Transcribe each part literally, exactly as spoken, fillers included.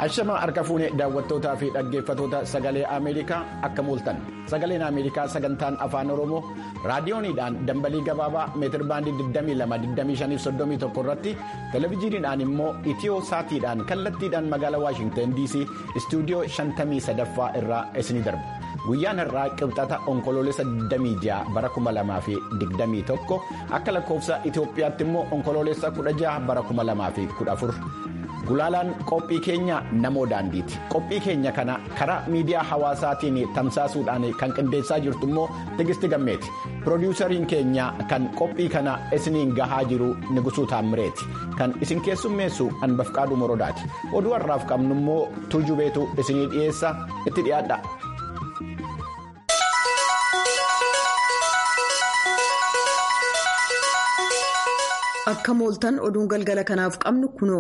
Ashama harka fuunee daawwattootaa fi dhaggeeffattoota sagalee Ameerikaa akka mooltan. Sagaleen Ameerikaa sagantaan afaan Oromoo raadiyooniidhaan dambalii gabaabaa meetir baandii digdamii lama digdamii shanii soddomii tokko irratti televezyiiniidhaan immoo itiyoo saatiidhaan kallattiidhaan magaalaa Waashingtan D C istuudiyoo shantamii sadaffaa irraa isinii darbu. Guyyaan har'aa qibxata onkoloolessa digdamii ja'a bara kuma lamaa fi digdamii tokko akka lakkoofsa Itoophiyaatti immoo onkoloolessa kudha ja'a bara kuma lamaa fi kudha afur. Gulaalaan qophii keenya namoo daandiiti. Qophii keenya kana karaa miidiyaa hawaasaatiin tamsaasuudhaan kan qindeessaa jirtu immoo Tigisti Gammeeti. Piroodyuusariin keenya kan qophii kana isiniin gahaa jiru Nigusuu Taammireeti. Kan isin keessummeessu Anbafqaaduu Morodaati. Oduu har'aaf qabnu immoo Tuujubeetu isinii dhiyeessa itti dhiyaadha. Akka mooltan oduun galgala kanaaf qabnu kunoo.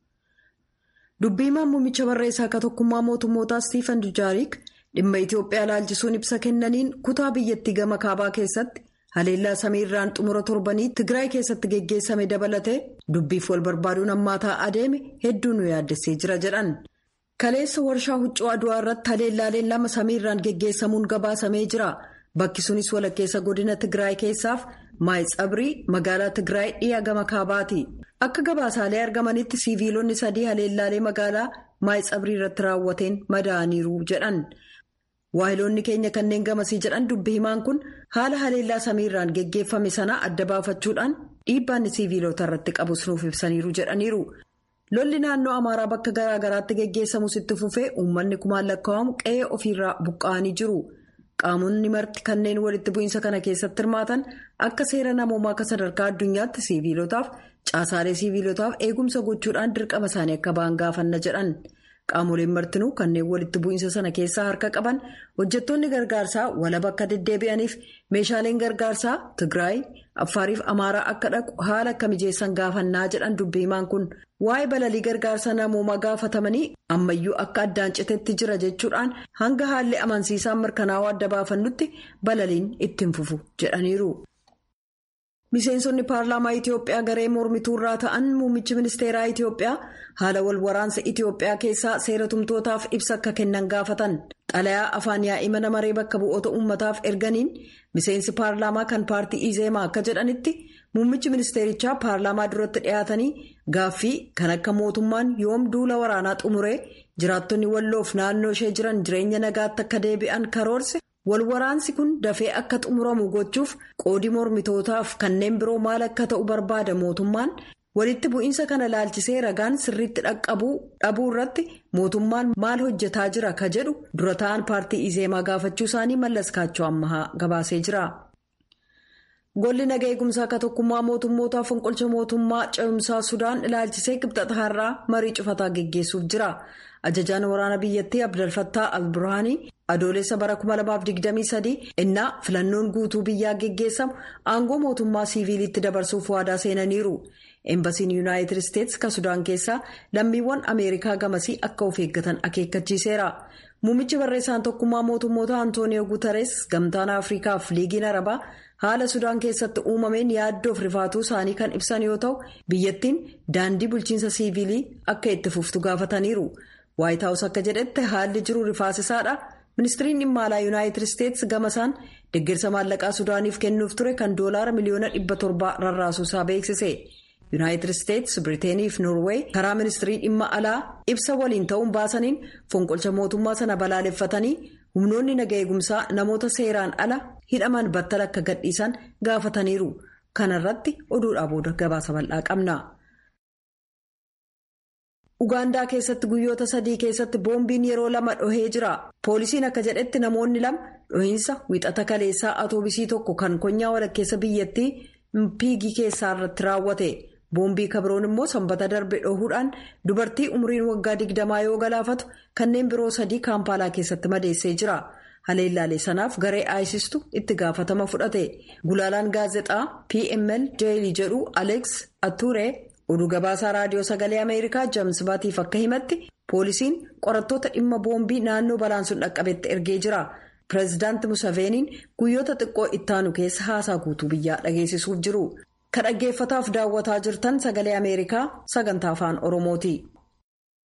Dubbiimaan muummicha barreessaa akka tokkummaa mootummootaa Stiifan Dujaarik dhimma Itoophiyaa ilaalchisuun ibsa kennaniin kutaa biyyattii gama kaabaa keessatti haleellaa samiirraan xumura torbanii Tigraay keessatti geggeessame dabalatee dubbiif wal barbaaduun hammaataa adeeme hedduu nu yaaddessee jira jedhan. Kaleessa warshaa huccuu Adwaa irratti haleellaaleen lama samiirraan geggeessamuun gabaasamee jira. Bakki sunis walakkeessa godina Tigraay keessaaf Maayitsabrii magaalaa Tigraay dhiyaa gama kaabaati. Akka gabaasaalee argamanitti siiviilonni sadii haleellaalee magaalaa Maayitsabrii irratti raawwateen madaa'aniiru jedhan. Waahiloonni keenya kanneen gamasii jedhan dubbi himaan kun haala haleellaa samiirraan geggeeffame sana adda baafachuudhaan dhiibbaan siiviilota irratti qabus nuuf ibsaniiru jedhaniiru. Lolli naannoo Amaaraa bakka garaa garaatti geggeessamus itti fufee uummanni kumaan lakkaa'amu qe'ee ofiirraa buqqa'anii jiru. Qaamonni marti kanneen walitti bu'iinsa kana keessatti hirmaatan akka seera namoomaa akka sadarkaa addunyaatti siiviilotaaf caasaalee siiviilotaaf eegumsa gochuudhaan dirqama isaanii akka ba'an gaafanna jedhan. Qaamoleen martinuu kanneen walitti bu'iinsa sana keessaa harka qaban hojjettoonni gargaarsaa walaba akka deddeebi'aniif meeshaaleen gargaarsaa Tigraay, Affaariif Amaaraa akka dhaqu haala akka mijeessan gaafannaa jedhan dubbi himaan kun. Waa'ee balalii gargaarsa namoomaa gaafatamanii ammayyuu akka addaan citeetti jira jechuudhaan hanga haalli amansiisaan mirkanaa'uu adda baafannutti balaliin ittiin fufu jedhaniiru. Miseensonni paarlaamaa Itoophiyaa garee mormituu irraa ta'an muummichi ministeeraa Itoophiyaa haala wal waraansa Itoophiyaa keessaa seera tumtootaaf ibsa akka kennan gaafatan. Xalayaa afaan yaa'ii mana maree bakka bu'oota uummataaf erganiin miseensi paarlaamaa kan paartii Izeemaa akka jedhanitti muummichi ministeerichaa paarlaamaa duratti dhiyaatanii gaaffii kan akka mootummaan yoom duula waraanaa xumuree jiraattonni walloof naannoo ishee jiran jireenya nagaatti akka deebi'an karoorse. Wal waraansi kun dafee akka xumuramu gochuuf qoodi mormitootaaf kanneen biroo maal akka ta'u barbaada mootummaan walitti bu'iinsa kana laalchisee ragaan sirriitti dhaqqabuu dhabuu irratti mootummaan maal hojjetaa jira ka jedhu dura ta'an paartii Izeemaa gaafachuu isaanii Mallas Kaachoo ammahaa gabaasee jira. Golli nagaa eegumsaa akka tokkummaa mootummootaa fonqolcha mootummaa ce'umsaa Sudaan ilaalchisee qibxata har'aa marii cufataa geggeessuuf jira. Ajajaan waraana biyyattii Abdel Fattah al-Burhaanii adoolessa bara kuma lamaaf digdamii sadii innaa filannoon guutuu biyyaa geggeessamu aangoo mootummaa siiviilitti dabarsuuf waadaa seenaniiru. Eembasiin Yuunaayitid Isteetsi ka Sudaan keessaa lammiiwwan Ameerikaa gamasii akka of eeggatan akeekkachiiseera. Muummichi barreessaan tokkummaa mootummoota Antooniyoo Guutarees gamtaan Afriikaaf liigiin Arabaa haala Sudaan keessatti uumameen yaaddoof rifaatuu isaanii kan ibsan yoo ta'u biyyattiin daandii bulchiinsa siiviilii akka itti fuftu gaafataniiru. Waayit Haawus akka jedhetti haalli jiru rifaasisaadha. Ministiriin dhimma alaa Yuunaayitid Isteetsi gamasaan deeggarsa maallaqaa Sudaaniif kennuuf ture kan doolaara miliyoona dhibba torbaa rarraasuusaa beeksise. Yuunaayitid Isteetsi, Biriteenii fi Noorweey karaa ministirii dhimma alaa ibsa waliin ta'uun baasaniin fonqolcha mootummaa sana balaaleffatanii humnoonni nagaa eegumsaa namoota seeraan ala hidhaman battala akka gadhiisan gaafataniiru. Kana irratti oduudhaa booda gabaasa bal'aa qabna. Ugaandaa keessatti guyyoota sadii keessatti boombiin yeroo lama dhohee jira. Poolisiin akka jedhetti namoonni lama dhohiinsa wixata kaleessaa atoobisii tokko kan konyaa walakkeessa biyyattii Mpiigi keessaa irratti raawwate. Boombii kabroon immoo sanbata darbe dhohuudhaan dubartii umriin waggaa digdamaa yoo galaafatu kanneen biroo sadii Kaampaalaa keessatti madeessee jira. Haleellaalee sanaaf garee aayisistu itti gaafatama fudhate. Gulaalaan gaazexaa P M L Daily jedhu Alex Ature oduu gabaasaa raadiyoo sagalee Ameerikaa James Baatiif akka himatti poolisiin qorattoota dhimma boombii naannoo balaan sun dhaqqabetti ergee jira. Pireezidaanti Musaveeniin guyyoota xiqqoo ittaanu keessa haasaa guutuu biyyaa dhageessisuuf jiru. Kan dhaggeeffataaf daawwataa jirtan sagalee Ameerikaa sagantaa afaan Oromooti.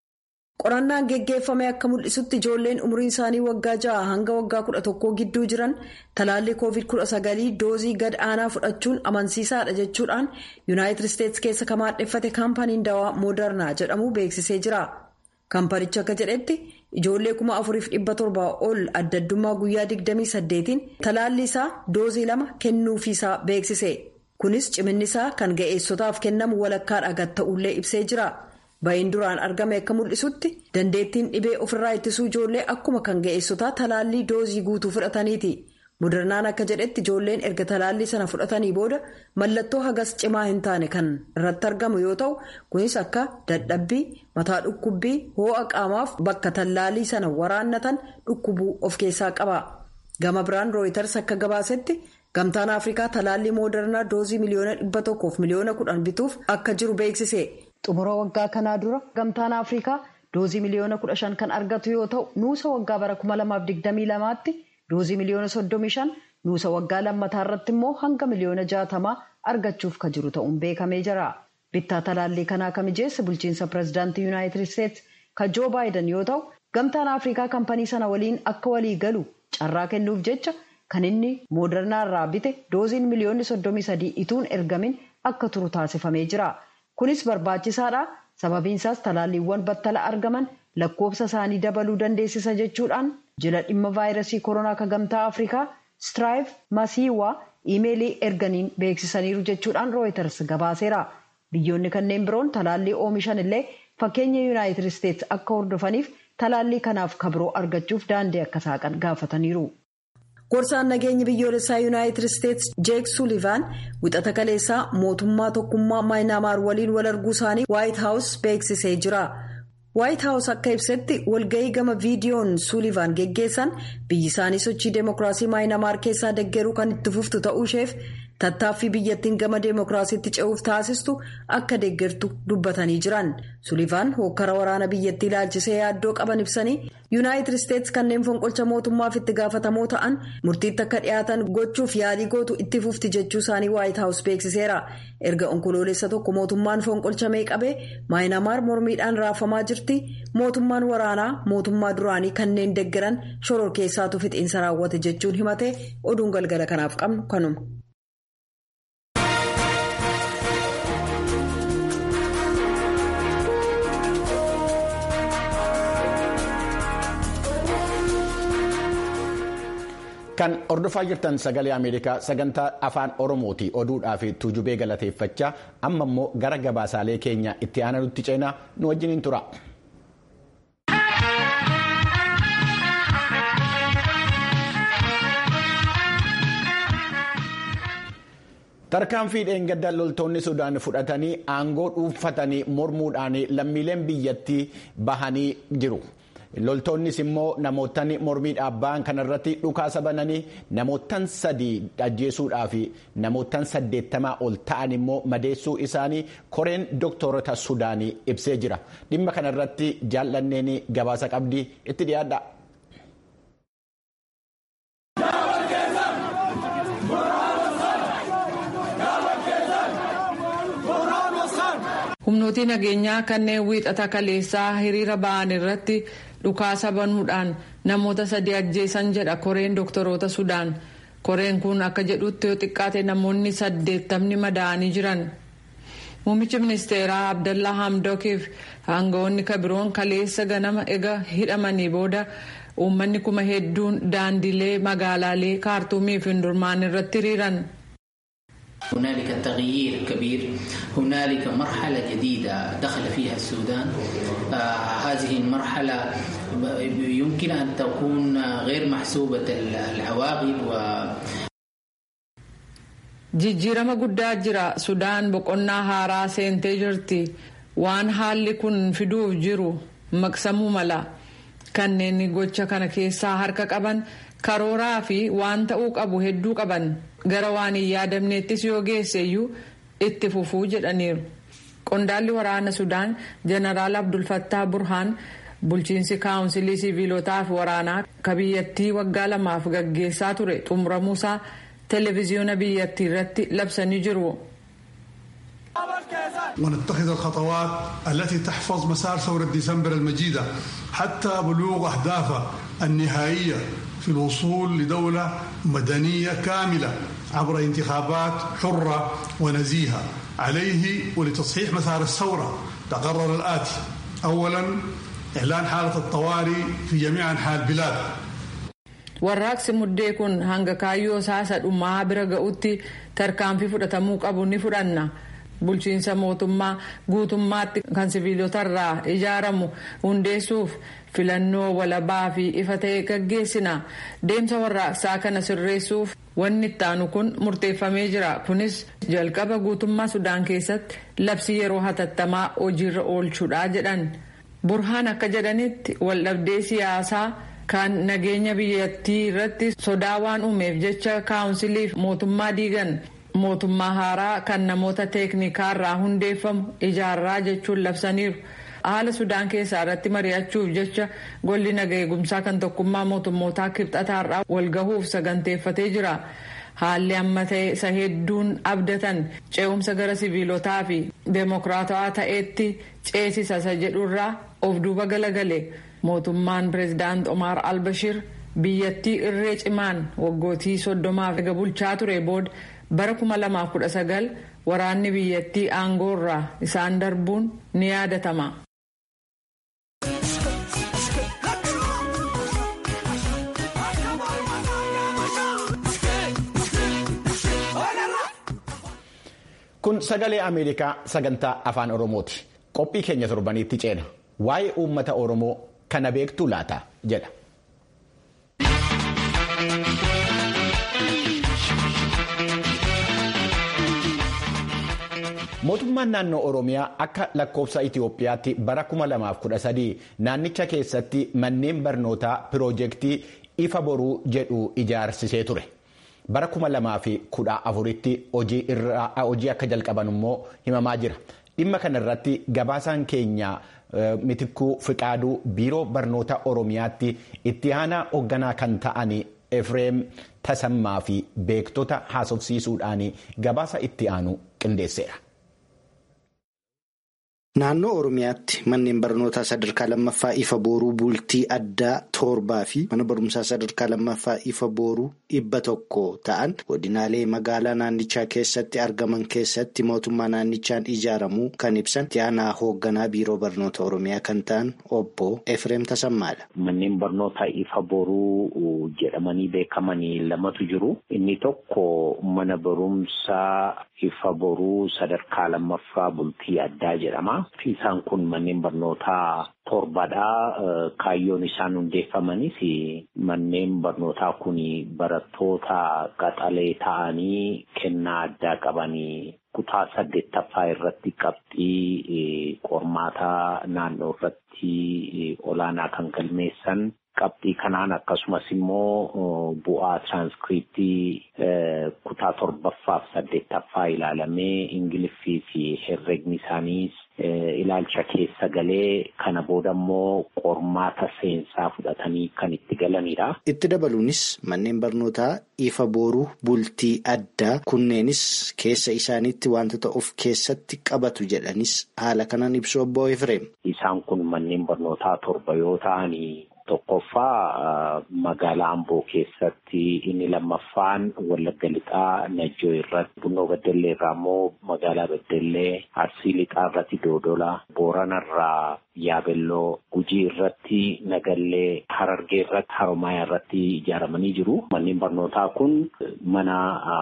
Qorannaan geggeeffame akka mul'isutti ijoolleen umriin isaanii waggaa ja'a hanga waggaa kudha tokkoo gidduu jiran talaallii koovid kudha sagal doozii gad aanaa fudhachuun amansiisaadha jechuudhaan yuunaayitid isteetsi keessa kan maadheffate kaampaniin dawaa moodarnaa jedhamu beeksisee jira. Kaampanichi akka jedhetti ijoollee kuma afuriif dhibba torbaa ol adda addummaa guyyaa digdamii saddeetiin talaallii isaa doozii lama kennuufiisaa beeksise. Kunis ciminni isaa kan ga'eessotaaf kennamu walakkaadha gad ta'ullee ibsee jira. Ba'iin duraan argame akka mul'isutti dandeettiin dhibee ofirraa ittisuu ijoollee akkuma kan ga'eessotaa talaallii doozii guutuu fudhataniiti. Modernaan akka jedhetti ijoolleen erga talaallii sana fudhatanii booda mallattoo hagas cimaa hin taane kan irratti argamu yoo ta'u kunis akka dadhabbii, mataa dhukkubbii, ho'a qaamaaf bakka talaallii sana waraannatan dhukkubuu of keessaa qaba. Gama biraan rooyiters akka gabaasetti gamtaan Afrikaa talaallii moodernaa doozii miliyoona dhibba tokkoof miliyoona kudhan bituuf akka jiru beeksise. Xumura waggaa kanaa dura gamtaan Afrikaa doozii miliyoona kudha shan kan argatu yoo ta'u nuusa waggaa bara kuma lamaaf digdamii lamaatti doozii miliyoona soddomii shan nuusa waggaa lammataa irratti immoo hanga miliyoona jaatamaa argachuuf kan jiru ta'uun beekamee jira. Bittaa talaallii kanaa kan mijeesse bulchiinsa pireezidaantii yuunaayitid isteetsi kan joo baayiden yoo ta'u gamtaan Afrikaa kaampanii sana waliin akka walii galu carraa kennuuf jecha kan inni moodernaa irraa bite dooziin miliyoonni soddomii sadii ituun ergamin akka turu taasifamee jira. Kunis barbaachisaadha. Sababiin isaas talaalliiwwan battala argaman lakkoofsa isaanii dabaluu dandeessisa jechuudhaan jila dhimma vaayirasii koronaa kan gamtaa Afrikaa Strive Masiiwaa iimeelii erganiin beeksisaniiru jechuudhaan rooyiters gabaaseera. Biyyoonni kanneen biroon talaallii oomishan illee fakkeenya yuunaayitid isteetsi akka hordofaniif talaallii kanaaf kabiroo argachuuf daandii akka saaqan gaafataniiru. Gorsaan nageenya biyyoolessaa yuunaayitid isteetsi jeek suulivaan wixata kaleessaa mootummaa tokkummaa maayinaamaar waliin wal arguu isaanii waayit haawus beeksisee jira. Waayit haawus akka ibsetti walga'ii gama viidiyoon suulivaan geggeessan biyyi isaanii sochii deemokiraasii maayinaamaar keessaa deeggaruu kan itti fuftu ta'uu isheef tattaaffii biyyattiin gama deemokiraasiitti ce'uuf taasistu akka deeggartu dubbatanii jiran. Suulivaan hokkara waraana biyyattii ilaalchisee yaaddoo qaban ibsanii yuunaayitid isteetsi kanneen fonqolcha mootummaaf itti gaafatamoo ta'an murtiitti akka dhiyaatan gochuuf yaalii gootu itti fufti jechuu isaanii waayit haawus beeksiseera. Erga onkoloolessa tokko mootummaan fonqolchamee qabee maayinaamaar mormiidhaan raafamaa jirti. Mootummaan waraanaa mootummaa duraanii kanneen deeggaran shoror keessaatu fixiinsa raawwate jechuun himate oduun galgala kanaaf qabnu kanuma. Kan hordofaa jirtan sagalee Ameerikaa sagantaa afaan Oromooti oduudhaa fi tuujubee galateeffachaa amma immoo gara gabaasaalee keenya itti aanutti ceenaa nu wajjiniin tura. Tarkaanfii dheengadda loltoonni Sudaan fudhatanii aangoo dhuunfatanii mormuudhaan lammiileen biyyattii bahanii jiru. Loltoonnis immoo namootaan mormii dhaabbaan kanarratti dhukaasa bananii namootaan sadii ajjeesuudhaa fi namootaan saddeettamaa ol ta'an immoo madeessuu isaanii koreen dooktorota Sudaanii ibsee jira. Dhimma kanarratti jaallanneen gabaasa qabdii itti dhiyaadha. Humnooti nageenyaa kanneen wiixata kaleessaa hiriira ba'an irratti dhukaasa banuudhaan namoota sadii ajjeesan jedha koreen doktoroota Sudaan. Koreen kun akka jedhutti yoo xiqqaate namoonni saddeettamni madaa'anii jiran. Muummichi ministeeraa Abdallaa Hamdookiif aangawoonni kabiroon kaleessa ganama ega hidhamanii booda uummanni kuma hedduun daandilee magaalaalee kaartuumii fi Omdurmaan irratti hiriiran. هنالك تغيير كبير، هنالك مرحلة جديدة دخل فيها السودان. آه هذه المرحلة يمكن أن تكون غير محسوبة العواقب و jijjiirama guddaa jira. Sudaan boqonnaa haaraa seentee jirti. Waan haalli kun fiduuf jiru maqsamuu mala. Kanneen gocha kana keessaa harka qaban karooraa fi waan ta'uu qabu hedduu qaban. Gara waan hin yaadamneettis yoo geesseeyyuu itti fufuu jedhaniiru. Qondaalli waraana Sudaan Jeneraal Abdul Fattah Burhaan bulchiinsi kaawunsilii siviilotaa fi waraanaa ka biyyattii waggaa lamaaf gaggeessaa ture xumuramuusaa televiziyoona biyyattii irratti labsanii jiru. ونتخذ الخطوات التي تحفظ مسار ثورة ديسمبر المجيدة حتى بلوغ أهدافها النهائية في الوصول لدولة مدنية كاملة عبر انتخابات حرة ونزيهة. عليه ولتصحيح مسار الثورة تقرر الآتي: أولاً إعلان حالة الطوارئ في جميع أنحاء البلاد. warraaqsi muddee kun hanga kaayyoo saasa dhumaa bira ga'utti tarkaanfii fudhatamuu qabu ni fudhanna. Bulchiinsa mootummaa guutummaatti kan siviilotarraa ijaaramu hundeessuuf filannoo walabaa fi ifa ta'e gaggeessina. Deemsa warraaqsaa kana sirreessuuf wanni itti aanu kun murteeffamee jira. Kunis jalqaba guutummaa Sudaan keessatti labsii yeroo hatattamaa hojiirra oolchuudha jedhan. Burhaan akka jedhanitti waldhabdee siyaasaa kan nageenya biyyattii irratti sodaa waan uumeef jecha kaawunsiliif mootummaa diigan mootummaa haaraa kan namoota teeknikaarraa hundeeffamu ijaarraa jechuun labsaniiru. Haala Sudaan keessaa irratti mari'achuuf jecha golli naga eegumsaa kan tokkummaa mootummootaa kibxataarraa walgahuuf saganteeffatee jira. Haalli amma ta'e isa hedduun abdatan ce'umsa gara siviilotaa fi deemokiraatawaa ta'eetti ceesisa isa jedhurraa of duuba galagale. Mootummaan pireezidaant Omar al-Bashir biyyattii irree cimaan waggootii soddomaaf ega bulchaa ture booda bara kuma lamaaf kudha sagal waraanni biyyattii aangoorraa isaan darbuun ni yaadatama. Kun sagalee Ameerikaa sagantaa afaan Oromooti. Qophii keenya torbaniitti ceena. Waa'ee uummata Oromoo kana beektuu laata jedha. Mootummaan naannoo Oromiyaa akka lakkoofsa Itoophiyaatti bara kuma lamaaf kudha sadii naannicha keessatti manneen barnootaa piroojeektii ifa boruu jedhu ijaarsisee ture. Bara kuma lamaa fi kudha afuritti hojii akka jalqaban immoo himamaa jira. Dhimma kana irratti gabaasaan keenya Mitikkuu Fiqaaduu biiroo barnoota Oromiyaatti itti aanaa hoogganaa kan ta'an Efreem Tasammaa fi beektota haasofsiisuudhaan gabaasa itti aanu qindeesseera. Naannoo Oromiyaatti manneen barnootaa sadarkaa lammaffaa ifa booruu bultii addaa torbaa fi mana barumsaa sadarkaa lammaffaa ifa booruu dhibba tokko ta'an godinaalee magaalaa naannichaa keessatti argaman keessatti mootummaa naannichaan ijaaramuu kan ibsan itti aanaa hoogganaa biiroo barnoota Oromiyaa kan ta'an obbo Efreem Tasammaadha. Manneen barnootaa ifa booruu jedhamanii beekamanii lamatu jiru. Inni tokko mana barumsaa ifa boruu sadarkaa lammaffaa bultii addaa jedhama. Isaan kun manneen barnootaa torbadha. Kaayyoon isaan hundeeffamanis manneen barnootaa kun barattoota qaxalee ta'anii kennaa addaa qabanii kutaa saddeettaffaa irratti qabxii qormaataa naannoo irratti olaanaa kan galmeessan. Qabxii kanaan akkasumas immoo bu'aa tiraanskriptii kutaa torbaffaaf saddeettaffaa ilaalamee ingiliffii fi herregni isaaniis ilaalcha keessa galee kana booda immoo qormaata seensaa fudhatanii kan itti galanidha. Itti dabaluunis manneen barnootaa ifa booruu bultii addaa kunneenis keessa isaaniitti wantoota of keessatti qabatu jedhanis haala kanaan ibsu obbo Efreem. Isaan kun manneen barnootaa torba yoo ta'anii. Tokkoffaa magaalaa Amboo keessatti inni lammaffaan Wallagga Lixaa Najjoo irratti Bunnoo Beddellee irraa immoo magaalaa Beddellee Arsii Lixaa irratti Doodola Booranarraa Yaabelloo Gujii irratti Nagallee Harargee irratti Haromayaa irratti ijaaramanii jiru. Manneen barnootaa kun mana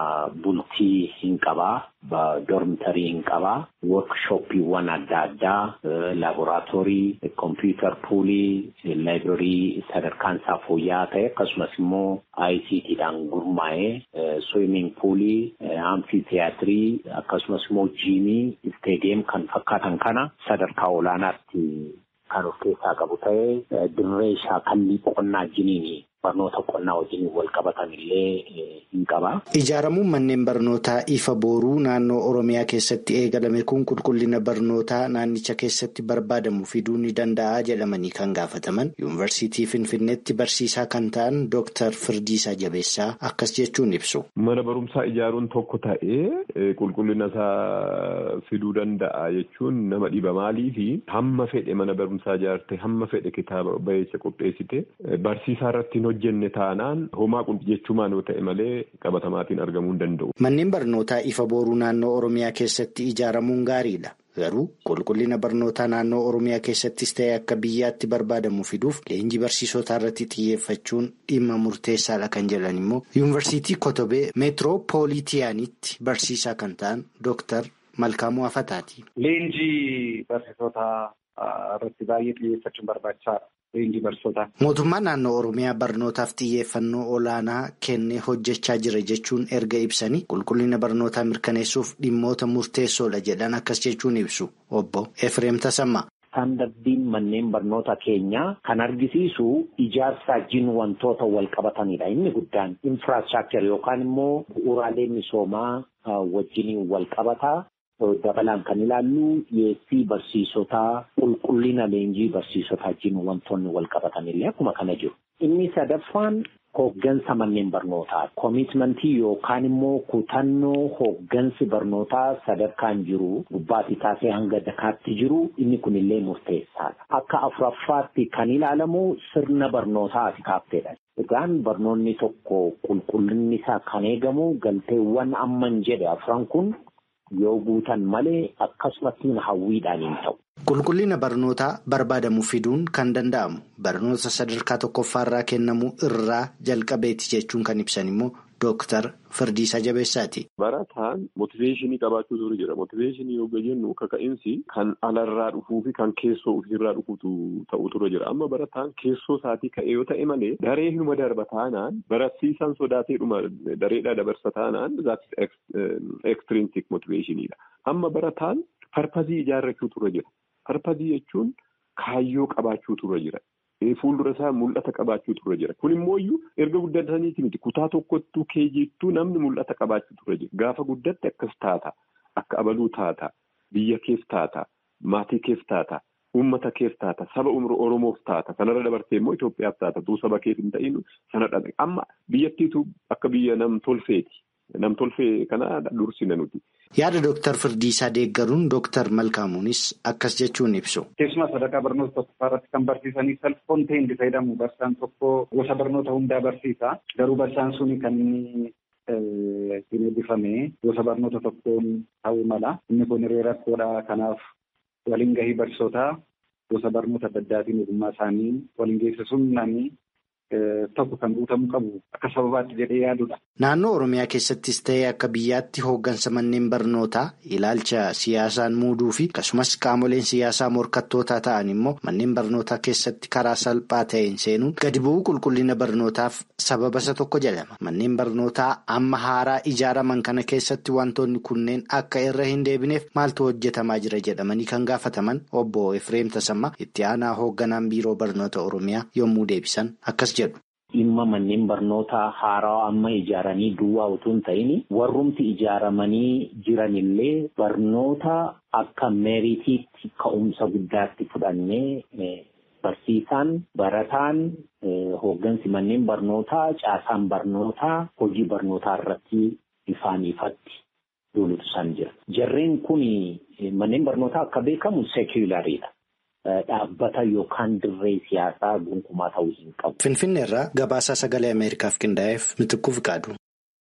bultii hin qabaa. Dormitarii hin qabaa. Workshooppiiwwan adda addaa laaboraatoorii kompiitar puulii laayibireerii sadarkaan isaa fooyya'aa ta'e akkasumas immoo I C T-dhaan gurmaa'ee swimming puulii amfiitiyaatirii akkasumas immoo jiimii isteediyeem kan fakkaatan kana sadarkaa olaanaatti kan of keessaa qabu ta'ee dirree shaakallii boqonnaa jiniini barnoota qonnaa wajjin wal qabatan illee hin qaba. Ijaaramuun manneen barnootaa ifa booruu naannoo Oromiyaa keessatti eegalame kun qulqullina barnootaa naannicha keessatti barbaadamu fiduu ni danda'a jedhamanii kan gaafataman yuunivarsiitii Finfinneetti barsiisaa kan ta'an Dooktar Firdiisaa Jabeessaa akkas jechuun ibsu. Mana barumsaa ijaaruun tokko ta'ee qulqullina isaa fiduu danda'a jechuun nama dhiba maaliifi hamma fedhe mana barumsaa ijaarte hamma fedhe kitaaba bayeessa qopheessite barsiisaa irratti hin hojjenne taanaan homaa jechuumaan yoo ta'e malee qabatamaatiin argamuu hin danda'u. Manneen barnootaa ifa booruu naannoo Oromiyaa keessatti ijaaramuun gaariidha. Garuu qulqullina barnootaa naannoo Oromiyaa keessattis ta'e akka biyyaatti barbaadamu fiduuf leenjii barsiisotaa irratti xiyyeeffachuun dhimma murteessaadha kan jedhan immoo yuunivarsiitii Kotobee meetiroopoolitiyaanitti barsiisaa kan ta'an Dooktar Malkaamuu Afataati. Leenjii barsiisotaa irratti baay'ee xiyyeeffachuun barbaachisaadha. Leenjii barsiisotaa. Mootummaan naannoo Oromiyaa barnootaaf xiyyeeffannoo olaanaa kennee hojjechaa jira jechuun erga ibsanii qulqullina barnootaa mirkaneessuuf dhimmoota murteessoodha jedhan akkas jechuun ibsu obbo Efreem Tasammaa. Istaandardiin manneen barnoota keenyaa kan argisiisu ijaarsa wajjin wantoota wal qabatanidha. Inni guddaan infraastiraakcharii yookaan immoo bu'uuraalee misoomaa wajjin wal qabataa. Dabalaan kan ilaallu dhiyeessii barsiisotaa qulqullina leenjii barsiisotaa wajjin wantoonni wal qabatanillee akkuma kana jiru. Inni sadaffaan hooggansa manneen barnootaa koomitmentii yookaan immoo kutannoo hooggansi barnootaa sadarkaan jiru gubbaatii taasee hanga dakaatti jiru inni kunillee murteessaadha. Akka afuraffaatti kan ilaalamu sirna barnootaati kaafteedha. Egaan barnoonni tokko qulqullinni isaa kan eegamu galteewwan amman jedhe afran kun. Yoo guutan malee akkasumatti hawwiidhaan hin ta'u. Qulqullina barnootaa barbaadamu fiduun kan danda'amu barnoota sadarkaa tokkoffaarraa kennamu irraa jalqabeeti jechuun kan ibsan immoo Dooktar Firdiisaa Jabeessaati. Barataan motiveeshinii qabaachuu ture jira. Motiveeshinii yoo jennu kaka'insi kan alarraa dhufuu fi kan keessoo ofiirraa dhufuutu ta'u ture jira. Amma barataan keessoo isaatii ka'ee yoo ta'e malee daree hinuma darba taanaan barsiisaan sodaatee dhuma dareedhaa dabarsa taanaan extrinsic motiveeshiniidha. Amma barataan parpazii ijaarrachuu ture jira. Parpazii jechuun kaayyoo qabaachuu ture jira. Fuuldura isaa mul'ata qabaachuu ture jira. Kun immoo erga guddataniiti miti. Kutaa tokkottuu keejittuu namni mul'ata qabaachuu ture jira. Gaafa guddatte akkas taata. Akka abaluu taata. Biyya keef taata. Maatii keef taata. Uummata keef taata. Saba Oromoof taata. Sanarra dabartee immoo Itoophiyaaf taata. Tuu saba keef hin ta'in sana dhala. Amma biyyattiitu akka biyya nam tolfeeti. Nam tolfee kana dursina nuti. Yaada Dooktar Firdiisaa deeggaruun Dooktar Malkaamuunis akkas jechuun ibsu. Keessumaa sadarkaa barnoota tokkoffaa irratti kan barsiisanii self contained fayyadamu barsiisaan tokko gosa barnoota hundaa barsiisa. Garuu barsiisaan suni kan inni hin eebbifame gosa barnoota tokkoon ta'uu mala. Inni kun hiree rakkoodha. Kanaaf waliin gahii barsiisotaa gosa barnoota adda addaatiin ogummaa isaanii waliin geessisuun namni tokko kan guutamuu qabu akka sababaatti jedhee yaadudha. Naannoo Oromiyaa keessattis ta'ee akka biyyaatti hooggansa manneen barnootaa ilaalcha siyaasaan muuduu fi akkasumas qaamoleen siyaasaa morkattootaa ta'an immoo manneen barnootaa keessatti karaa salphaa ta'een seenuun gadi bu'uu qulqullina barnootaaf sababa isa tokko jedhama. Manneen barnootaa amma haaraa ijaaraman kana keessatti wantoonni kunneen akka irra hin deebineef maaltu hojjetamaa jira jedhamanii kan gaafataman obbo Efreem Tasammaa itti aanaa hoogganaan biiroo barnoota Oromiyaa yommuu deebisan akkas Dhimma manneen barnootaa haaraa amma ijaaranii duwwaa utuu hin ta'in warrumti ijaaramanii jiranillee barnoota akka meeritiitti ka'umsa guddaatti fudhannee barsiisaan barataan hooggansi manneen barnootaa caasaan barnootaa hojii barnootaa irratti ifaan ifatti lulusan jira. Jarreen kun manneen barnootaa akka beekamu seekulaariidha. Dhaabbata yookaan dirree siyaasaa gonkumaa ta'uu hin qabu. Finfinnee irraa gabaasaa sagalee Ameerikaaf qindaa'eef Mitikkuu Fiqaadu.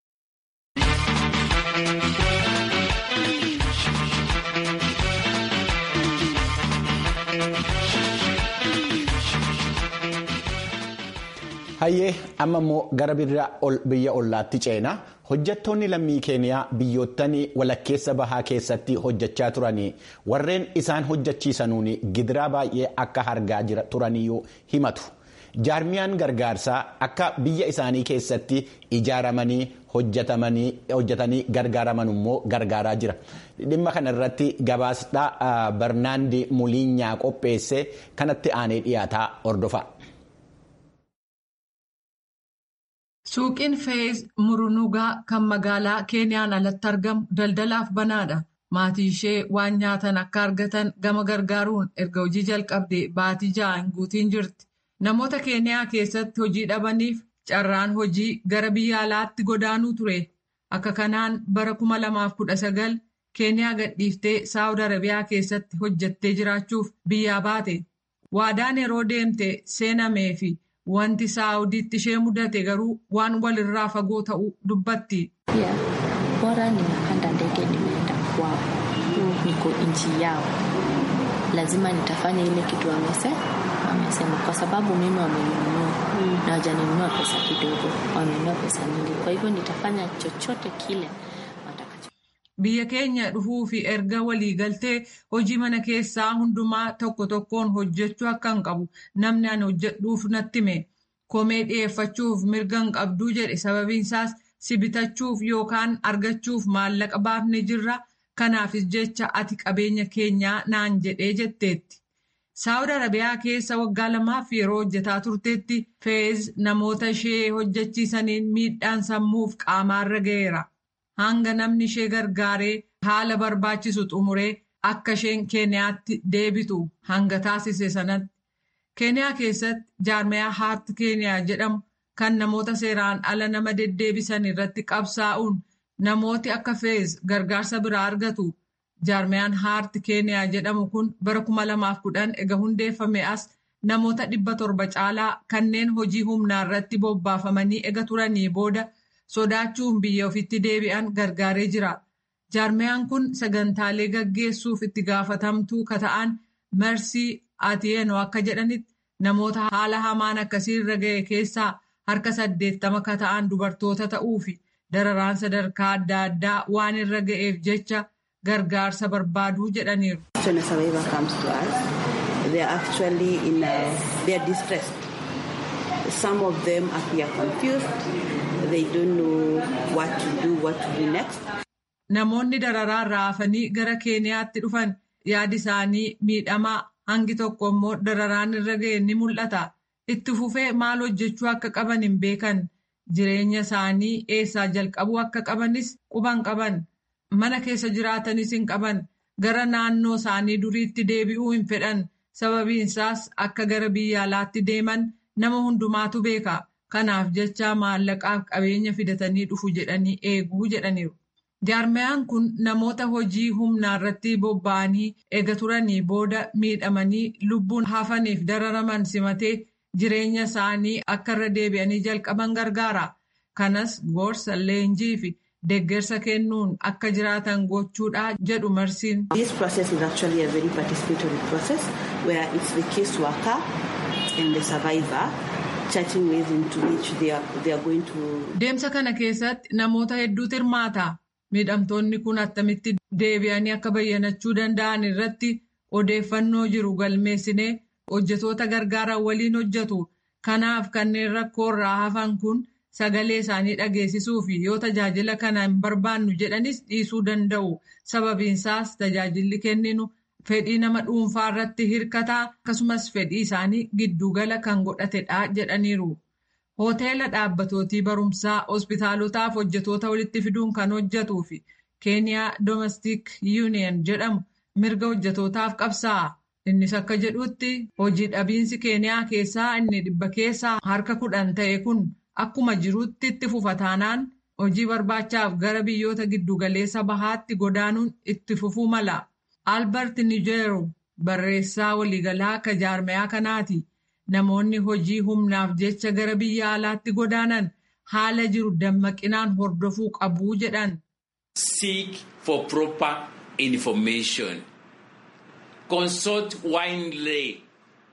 Hayyee amma immoo gara biyya ollaatti ceena. Hojjettoonni lammii Keeniyaa biyyootanii walakkeessa bahaa keessatti hojjechaa turanii warreen isaan hojjechiisanuun gidiraa baay'ee akka argaa turaniyyuu himatu. Jaarmiyaan gargaarsaa akka biyya isaanii keessatti ijaaramanii hojjetanii gargaaraman immoo gargaaraa jira. Dhimma kana irratti gabaasdhaa Barnaandi Muliinyaa qopheesse kanatti aanee dhiyaataa hordofa. Suuqiin Feez Murunugaa kan magaalaa Keeniyaan alatti argamu daldalaaf banaadha. Maatii ishee waan nyaatan akka argatan gama gargaaruun erga hojii jalqabdee baatii ja'a hin guutiin jirti. Namoota Keeniyaa keessatti hojii dhabaniif carraan hojii gara biyya alaatti godaanuu ture. Akka kanaan bara kuma lamaaf kudha sagal Keeniyaa gadhiiftee Saawud Arabiyaa keessatti hojjettee jiraachuuf biyyaa baate. Waadaan yeroo deemte seenamee fi wanti Saawudiitti ishee mudate garuu waan walirraa fagoo ta'uu dubbatti. Bora nimepanda ndege nimeenda kwao. Niko nchi yao. Lazima nitafanya ile kitu wamesema. Wamesema kwa sababu mimi wamenunua. Mm. Na hawajanunua pesa kidogo. Wamenunua pesa nyingi. Kwa hivyo nitafanya chochote kile watakacho. Biyya keenya dhufuu fi erga walii galtee hojii mana keessaa hundumaa tokko tokkoon hojjechuu akka hin qabu namni ani hojjedhuuf natti hime. Komee dhiyeeffachuuf mirga hin qabduu jedhe sababiin isaas si bitachuuf yookaan argachuuf maallaqa baafne jirra. Kanaafis jecha ati qabeenya keenyaa naan jedhee jetteetti. Saawud Arabiyaa keessa waggaa lamaaf yeroo hojjetaa turteetti Feez namoota ishee hojjechiisaniin miidhaan sammuuf qaamaarra ga'eera. Hanga namni ishee gargaaree haala barbaachisu xumuree akka isheen Keeniyaatti deebitu hanga taasise sanatti. Keeniyaa keessatti jaarmiyaa Haart Keeniyaa jedhamu kan namoota seeraan ala nama deddeebisan irratti qabsaa'uun namooti akka Feez gargaarsa biraa argatu. Jaarmiyaan Haart Keeniyaa jedhamu kun bara kuma lamaaf kudhan ega hundeeffame as namoota dhibba torba caalaa kanneen hojii humnaa irratti bobbaafamanii ega turanii booda sodaachuun biyya ofitti deebi'an gargaaree jira. Jaarmiyaan kun sagantaalee gaggeessuuf itti gaafatamtuu kata'an Mersii Atiyeenoo akka jedhanitti namoota haala hamaan akkasii irra ga'e keessaa harka saddeettama kata'an dubartoota ta'uu fi dararaan sadarkaa adda addaa waan irra ga'eef jecha gargaarsa barbaaduu jedhaniiru. When a survivor comes to us, they are actually in a, they are distressed. Some of them appear confused. They don't know what to do, what to do next. Namoonni dararaa raafanii gara Keeniyaatti dhufan yaadi isaanii miidhamaa hangi tokko immoo dararaan irra ga'e ni mul'ata. Itti fufee maal hojjechuu akka qaban hin beekan. Jireenya isaanii eessaa jalqabuu akka qabanis quban qaban. Mana keessa jiraatanis hin qaban. Gara naannoo isaanii duriitti deebi'uu hin fedhan. Sababiin isaas akka gara biyya alaatti deeman nama hundumaatu beeka. Kanaaf jecha maallaqaaf qabeenya fidatanii dhufu jedhanii eeguu jedhaniiru. Jaarmiyaan kun namoota hojii humnaa irratti bobba'anii eega turanii booda miidhamanii lubbuun hafaniif dararaman simatee jireenya isaanii akka irra deebi'anii jalqaban gargaara. Kanas gorsa leenjii fi deeggarsa kennuun akka jiraatan gochuudha jedhu Marsiin. This process is actually a very participatory process where it's the case worker and the survivor chatting with into which they are, they are going to. Deemsa kana keessatti namoota hedduutu hirmaata. Miidhamtoonni kun attamitti deebi'anii akka bayyanachuu danda'an irratti odeeffannoo jiru galmeessinee hojjetoota gargaaran waliin hojjetu. Kanaaf kanneen rakkoorraa hafan kun sagalee isaanii dhageessisuu fi yoo tajaajila kana hin barbaannu jedhanis dhiisuu danda'u. Sababiin isaas tajaajilli kenninu fedhii nama dhuunfaa irratti hirkataa akkasumas fedhii isaanii giddugala kan godhatedha jedhaniiru. Hoteela dhaabbatootii barumsaa hospitaalotaaf hojjetoota walitti fiduun kan hojjetuu fi Keeniyaa Domestic Union jedhamu mirga hojjetootaaf qabsaa'a. Innis akka jedhutti hojii dhabiinsi Keeniyaa keessaa inni dhibba keessaa harka kudhan ta'e kun akkuma jirutti itti fufataanaan hojii barbaachaaf gara biyyoota giddugaleessa bahaatti godaanuun itti fufuu mala. Albert Nijeero barreessaa waliigalaa akka jaarmiyaa kanaati. Namoonni hojii humnaaf jecha gara biyya alaatti godaanan haala jiru dammaqinaan hordofuu qabu jedhan. Seek for proper information. Consult widely.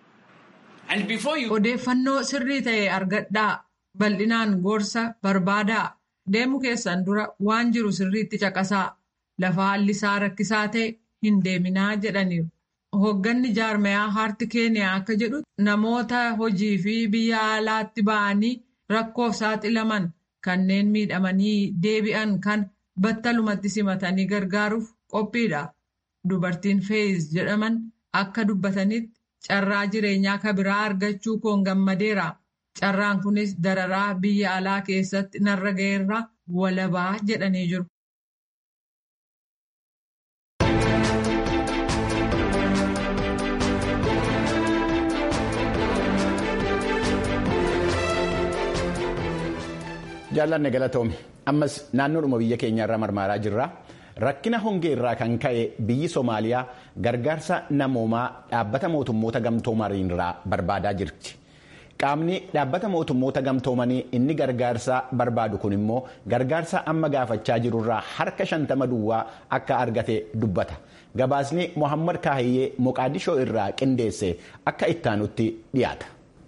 And before you. Odeeffannoo sirrii ta'e argadhaa. Bal'inaan gorsa barbaadaa. Deemu keessan dura waan jiru sirriitti caqasaa. Lafa haalli isaa rakkisaa ta'e hin deeminaa jedhaniiru. Hoogganni jaarmiyaa Haart Keeniyaa akka jedhu namoota hojii fi biyya alaatti ba'anii rakkoof saaxilaman kanneen miidhamanii deebi'an kan battalumatti simatanii gargaaruuf qophiidha. Dubartiin Feez jedhaman akka dubbatanitti carraa jireenyaa kabiraa argachuu koon gammadeera. Carraan kunis dararaa biyya alaa keessatti narra ga'eerraa walabaa jedhanii jiru. Jaallanne galatoome ammas naannoodhuma biyya keenya irraa marmaaraa jirra. Rakkina hongee irraa kan ka'e biyyi Somaaliyaa gargaarsa namoomaa dhaabbata mootummoota gamtoomanii irraa barbaadaa jirti. Qaamni dhaabbata mootummoota gamtoomanii inni gargaarsa barbaadu kun immoo gargaarsa amma gaafachaa jirurraa harka shantama duwwaa akka argate dubbata. Gabaasni Mohammad Kaahiyyee Moqaadishoo irraa qindeesse akka ittaanutti dhiyaata.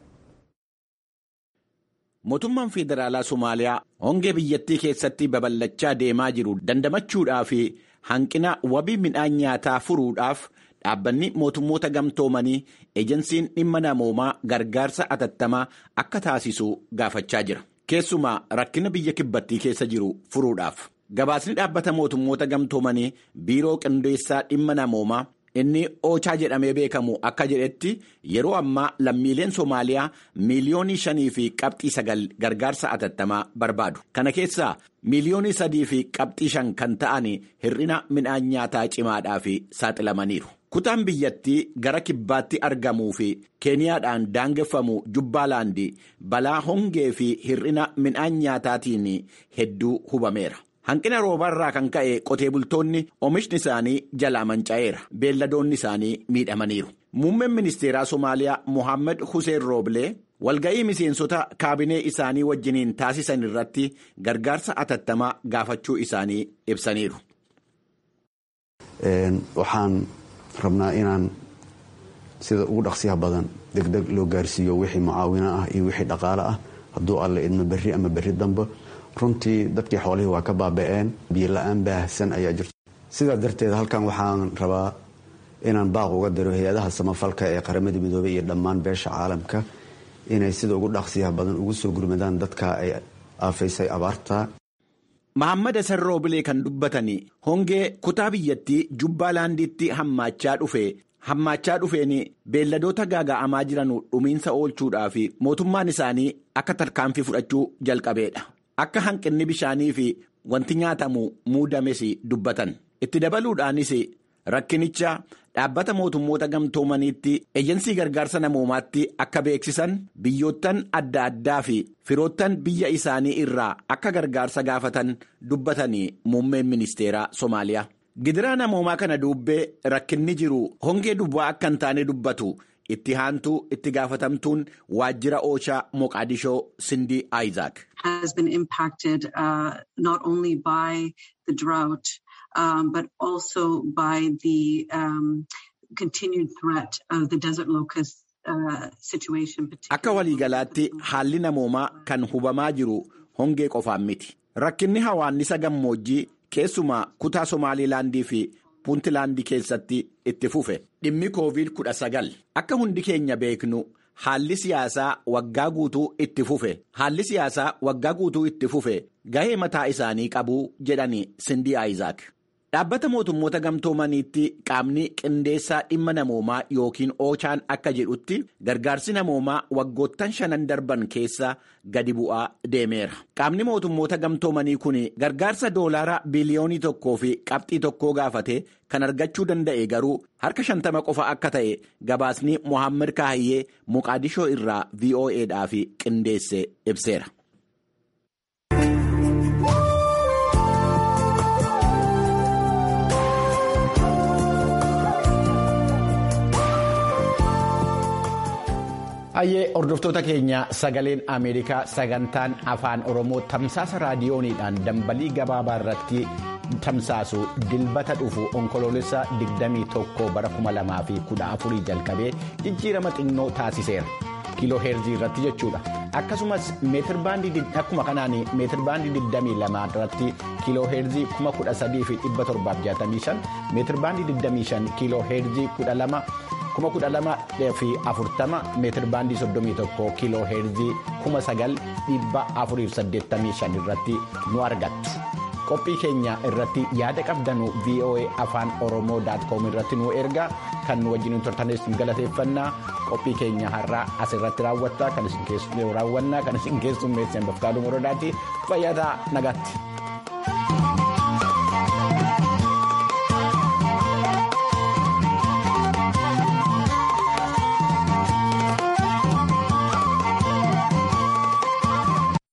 Mootummaan Federaalaa Somaaliyaa hongee biyyattii keessatti babal'achaa deemaa jiru dandamachuudhaa fi hanqina wabii midhaan nyaataa furuudhaaf dhaabbanni mootummoota gamtoomanii ejensiin dhimma namoomaa gargaarsa atattamaa akka taasisu gaafachaa jira. Keessumaa rakkina biyya kibbattii keessa jiru furuudhaaf. Gabaasni dhaabbata mootummoota gamtoomanii biiroo qindeessaa dhimma namoomaa inni oochaa jedhamee beekamu akka jedhetti yeroo ammaa lammiileen Somaaliyaa miiliyoonii shanii fi qabxii sagal gargaarsa atattamaa barbaadu. Kana keessaa miiliyoonii sadii fi qabxii shan kan ta'an hir'ina midhaan nyaataa cimaadhaaf saaxilamaniiru. Kutaan biyyattii gara kibbaatti argamuu fi Keeniyaadhaan daangeffamu Jubbaalaandi balaa hongee fi hir'ina midhaan nyaataatiin hedduu hubameera. Hanqina roobarraa kan ka'e qotee bultoonni oomishni isaanii jalaa manca'eera. Beelladoonni isaanii miidhamaniiru. Muummeen ministeeraa Somaaliyaa Mohaammed Hussein Rooblee walga'ii miseensota kaabinee isaanii wajjiniin taasisan irratti gargaarsa atattamaa gaafachuu isaanii ibsaniiru. Waxaan rabnaa inaan sida ugu dhaqsiyaha badan degdeg loo gaarsiiyo wixii mucaawino ah iyo wixii dhaqaale ah hadduu alle idmo berri ama berri dambe. Runtii dadkii xoolihii waa ka baaba'een biyo la-aan baahsan ayaa jirta. Sidaa darteed halkan waxaan rabaa inaan baaq uga diro hay-adaha samafalka ee qaramada midoobay iyo dhammaan beesha caalamka inay sida ugu dhaqsiyaha badan ugu soo gurmadaan dadka ay aafaysay abaarta. Mohaammed Hassan Roobilee kan dubbatanii hongee kutaa biyyattii Jubbaalaandiitti hammaachaa dhufe hammaachaa dhufeen beelladoota gaaga'amaa jiran dhumiinsa oolchuudhaaf mootummaan isaanii akka tarkaanfii fudhachuu jalqabeedha. Akka hanqinni bishaanii fi wanti nyaatamu muudames dubbatan. Itti dabaluudhaanis rakkinicha dhaabbata mootummoota gamtoomaniitti ejensii gargaarsa namoomaatti akka beeksisan biyyoottan adda addaa fi firoottan biyya isaanii irraa akka gargaarsa gaafatan dubbatanii muummeen ministeeraa Somaaliyaa. Gidiraa namoomaa kana duubbee rakkinni jiru hongee duwwaa akka hin taane dubbatu. Itti haantuu itti gaafatamtuun waajjira oochaa Moqaadishoo Sindii Isaac. Has been impacted uh, not only by the drought um, but also by the um, continued threat of the desert locust uh, situation. Akka waliigalaatti haalli namoomaa kan hubamaa jiru hongee qofaan miti. Rakkinni hawaannisa gammoojjii keessumaa kutaa Somaalilaandii fi Puuntilaandii keessatti itti fufe dhimmi koovid kudha sagal akka hundi keenya beeknu haalli siyaasaa waggaa guutuu itti fufe haalli siyaasaa waggaa guutuu itti fufe gahee mataa isaanii qabu jedhani Sindii Isaac. Dhaabbata mootummoota gamtoomaniitti qaamni qindeessaa dhimma namoomaa yookiin oochaan akka jedhutti gargaarsi namoomaa waggoottan shanan darban keessa gadi bu'aa deemeera. Qaamni mootummoota gamtoomanii kun gargaarsa doolaara biliyoonii tokkoo fi qabxii tokkoo gaafate kan argachuu danda'e garuu harka shantama qofa akka ta'e gabaasni Mohaammed Kaahiyyee Moqaadishoo irraa V O Eedhaaf qindeesse ibseera. Ayyee hordoftoota keenya sagaleen Ameerikaa sagantaan afaan Oromoo tamsaasa raadiyooniidhaan dambalii gabaabaa irratti tamsaasu dilbata dhufu onkoloolessa digdamii tokko bara kuma lamaa fi kudha afurii jalqabee jijjiirama xinnoo taasiseera. Kiiloo heerzii irratti jechuudha. Akkasumas meetirbaandii akkuma kanaan meetirbaandii digdamii lama irratti kiiloo heerzii kuma kudha sadii fi dhibba torbaaf jaatamii shan meetirbaandii digdamii shan kiiloo heerzii kudha lama. kuma kudha lama fi afurtama meetir baandii soddomii tokko kiiloo heerzii kuma sagal dhibba afuriif saddeettamii shan irratti nu argattu. Qophii keenya irratti yaada qabdanu V O A afaan Oromoo dot com irratti nu ergaa kan wajjin turtanis galateeffannaa qophii keenya har'aa asirratti raawwattaa kan isin keessummeessuu raawwannaa kan isin keessummeessan Bafqaaduu Morodaati fayyaa ta'aa nagaatti.